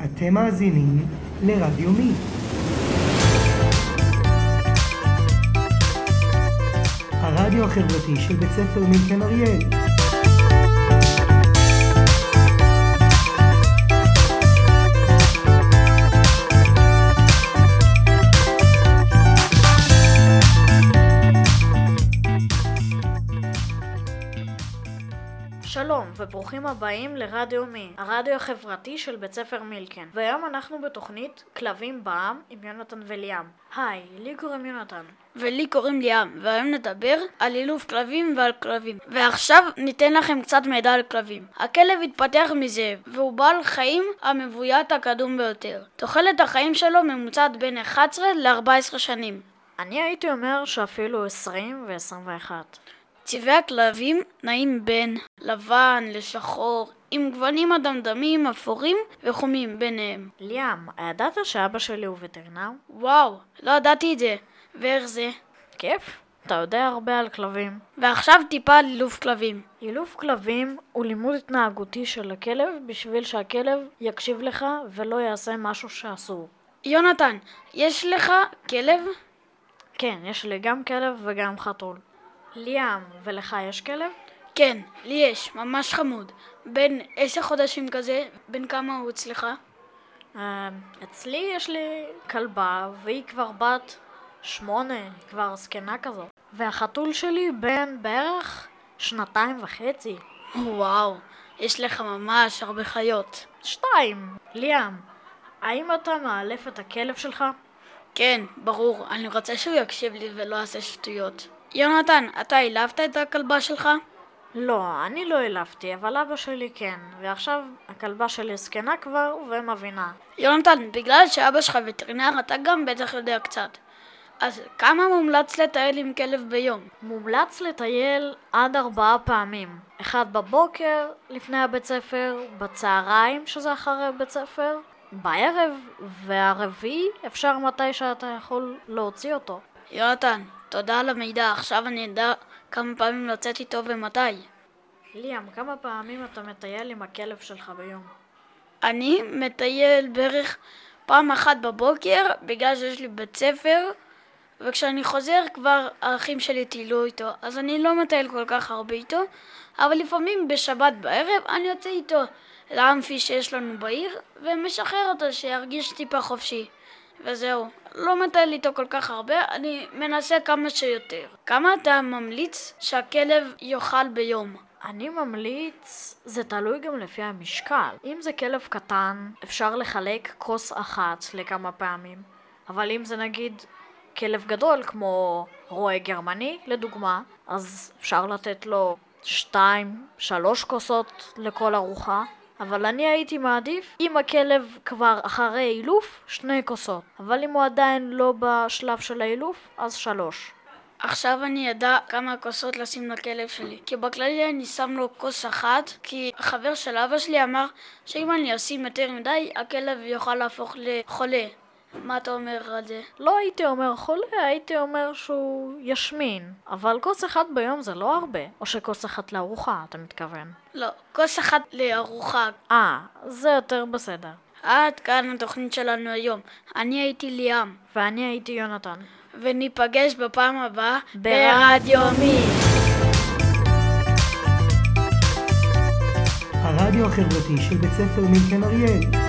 אתם מאזינים לרדיו מי. הרדיו החברתי של בית ספר מילקן אריאל. שלום וברוכים הבאים לרדיו מי, הרדיו החברתי של בית ספר מילקן. והיום אנחנו בתוכנית כלבים בעם עם יונתן וליאם. היי, לי קוראים יונתן. ולי קוראים ליאם, והיום נדבר על אילוף כלבים ועל כלבים. ועכשיו ניתן לכם קצת מידע על כלבים. הכלב התפתח מזאב, והוא בעל חיים המבוית הקדום ביותר. תוחלת החיים שלו ממוצעת בין 11 ל-14 שנים. אני הייתי אומר שאפילו 20 ו-21. צבעי הכלבים נעים בין לבן לשחור, עם גוונים אדמדמים, אפורים וחומים ביניהם. ליאם, הידעת שאבא שלי הוא וטרינר? וואו, לא ידעתי את זה. ואיך זה? כיף, אתה יודע הרבה על כלבים. ועכשיו טיפה על אילוף כלבים. אילוף כלבים הוא לימוד התנהגותי של הכלב בשביל שהכלב יקשיב לך ולא יעשה משהו שאסור. יונתן, יש לך כלב? כן, יש לי גם כלב וגם חתול. ליאם, ולך יש כלב? כן, לי יש, ממש חמוד. בין 10 חודשים כזה, בין כמה הוא אצלך? אצלי יש לי כלבה, והיא כבר בת 8, כבר זקנה כזאת. והחתול שלי בן בערך 2.5. וואו, יש לך ממש הרבה חיות. 2. ליאם, האם אתה מאלף את הכלב שלך? כן, ברור, אני רוצה שהוא יקשיב לי ולא יעשה שטויות. יונתן, אתה אילפת את הכלבה שלך? לא, אני לא אילפתי, אבל אבא שלי כן. ועכשיו הכלבה שלי זקנה כבר ומבינה. יונתן, בגלל שאבא שלך וטרינר, אתה גם בטח יודע קצת. אז כמה מומלץ לטייל עם כלב ביום? מומלץ לטייל עד 4 פעמים. 1 בבוקר לפני הבית ספר, בצהריים שזה אחרי בית ספר, בערב, והרביעי אפשר מתי שאתה יכול להוציא אותו. יונתן, תודה על המידע, עכשיו אני אדע כמה פעמים לצאת איתו ומתי. ליאם, כמה פעמים אתה מטייל עם הכלב שלך ביום? אני מטייל בערך פעם אחת בבוקר, בגלל שיש לי בית ספר, וכשאני חוזר כבר האחים שלי טיילו איתו, אז אני לא מטייל כל כך הרבה איתו, אבל לפעמים בשבת בערב אני יוצא איתו לאמפי שיש לנו בעיר, ומשחרר אותו שירגיש טיפה חופשי. וזהו, לא מטייל איתו כל כך הרבה, אני מנסה כמה שיותר. כמה אתה ממליץ שהכלב יאכל ביום? אני ממליץ, זה תלוי גם לפי המשקל. אם זה כלב קטן, אפשר לחלק כוס אחת לכמה פעמים. אבל אם זה נגיד כלב גדול כמו רועה גרמני, לדוגמה, אז אפשר לתת לו 2-3 כוסות לכל ארוחה. אבל אני הייתי מעדיף אם הכלב כבר אחרי אילוף 2 כוסות. אבל אם הוא עדיין לא בשלב של האילוף, אז 3. עכשיו אני ידע כמה כוסות לשים לכלב שלי. כי בכללי אני שם לו כוס אחת, כי החבר של אבא שלי אמר שאם אני אשים יותר מדי, הכלב יוכל להפוך לחולה. מה אתה אומר על זה? לא הייתי אומר חולה, הייתי אומר שהוא ישמין. אבל כוס אחת ביום זה לא הרבה. או שכוס אחת לארוחה, אתה מתכוון? לא, כוס אחת לארוחה. זה יותר בסדר. עד כאן התוכנית שלנו היום. אני הייתי ליאם. ואני הייתי יונתן. וניפגש בפעם הבאה ברדיו מי. הרדיו החברתי של בית ספר מילקן אריאל.